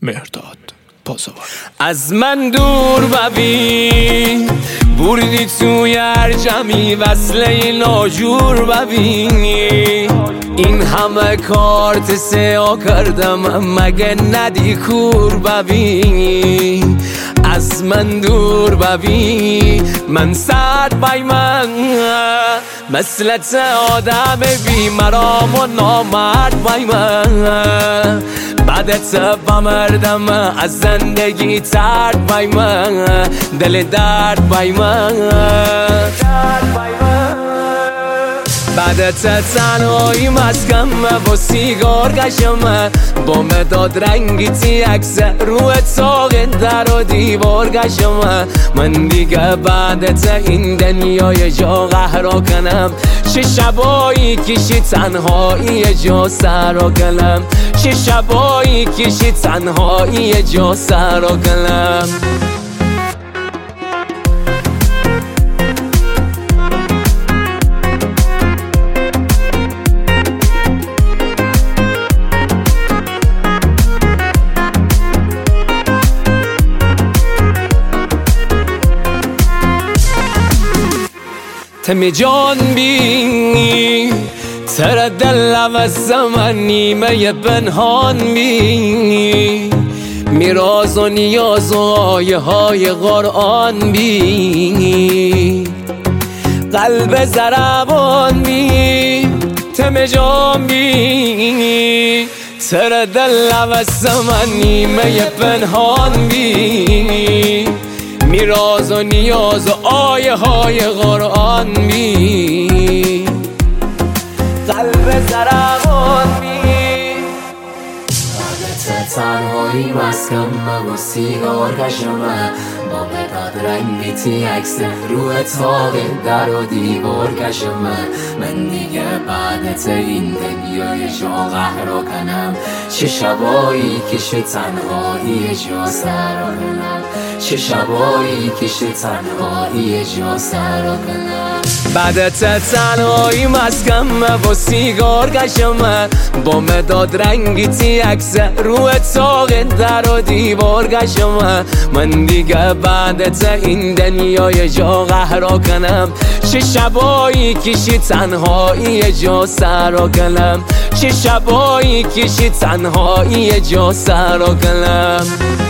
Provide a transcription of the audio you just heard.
مهرداد پاسوان. از من دور ببین بردی توی هر جمعی وصله ناجور ببینی این همه کارت سیا کردم مگه ندی کور ببینی از من دور ببین من سرد بای من مثلت آدم بی مرام و نامرد بای من بعدت بمردم از زندگی ترد بای من دل درد بای من بعدت تنهایی مسکم با سیگار کشم با مداد رنگی تی عکس روی تاق در و دیوار کشم من دیگه بعدت این دنیای جا قهرا کنم چه شبایی کشی تنهایی جا سرا کنم چه شبایی کشی تنهایی جا سرا کنم تمی جان بی تر دل و زمان نیمه پنهان بی میراز و نیاز و آیه های قرآن بی قلب ضربان بی تمی جان بی تر دل و زمان نیمه پنهان بی میراز و نیاز و آیه های قرآن بی قلب ضربان بی بعدت تنهایی مسکم و سیگار کشم با مداد رنگی تی عکس روی تاق در و دیوار کشم من دیگه بعدت این دنیای جا قهرا کنم چه شبایی کشه تنهایی جا سرا کنم چه شبایی کشه تنهایی جا سرا کنم بعدت تنهایی مسکم با سیگار کشم با مداد رنگی تی عکس روی تاق در و دیوار کشم من دیگه بعدت این دنیای جا قهرا کنم چه شبایی کشی تنهایی جا سرا کنم چه شبایی کشی تنهایی جا سرا کنم